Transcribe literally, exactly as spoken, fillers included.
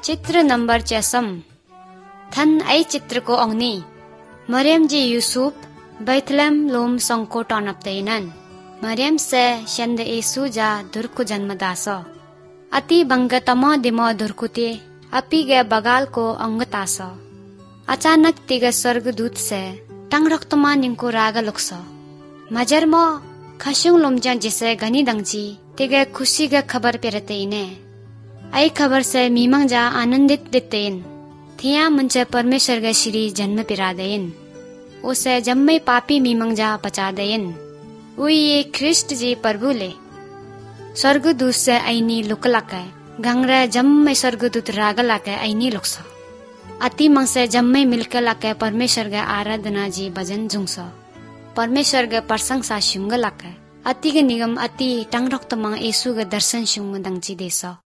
चित्र नंबर चेसम थन आई चित्र को अंगनी मरियम जी यूसुफ बैथलेम लोम संको टॉनप तेनन मरियम से शंद येसु जा दुर्कु जन्मदास अति बंग तमो दिमो दुर्कुते अपी गे बगाल को अंगतास अचानक तिग स्वर्गदूत से टंग रक्तमा निंको राग लुक्स मजर मो खशुंग लोमजा जिसे गनी दंगजी तिगे खुशी गे खबर पेरते इने आई खबर से मीमंग जा आनंदित दितेन थिया मुंचे परमेश्वर गे श्री जन्म पिरा देन उसे जम्मे पापी मीमंग जा बचा देन उई ये ख्रिस्ट जी प्रभु ले स्वर्गदूत से आईनी लुकलाके गंगरे जम्मे स्वर्गदूत रागलाके आईनी लुक्स अति मंग से जम्मे मिलके लाके परमेश्वर गे आराधना जी भजन जुंगस परमेश्वर गे प्रशंसा शुंग लाके अति के निगम अति टंग रक्त मंग येसु गे दर्शन शुंग दंगजी देसा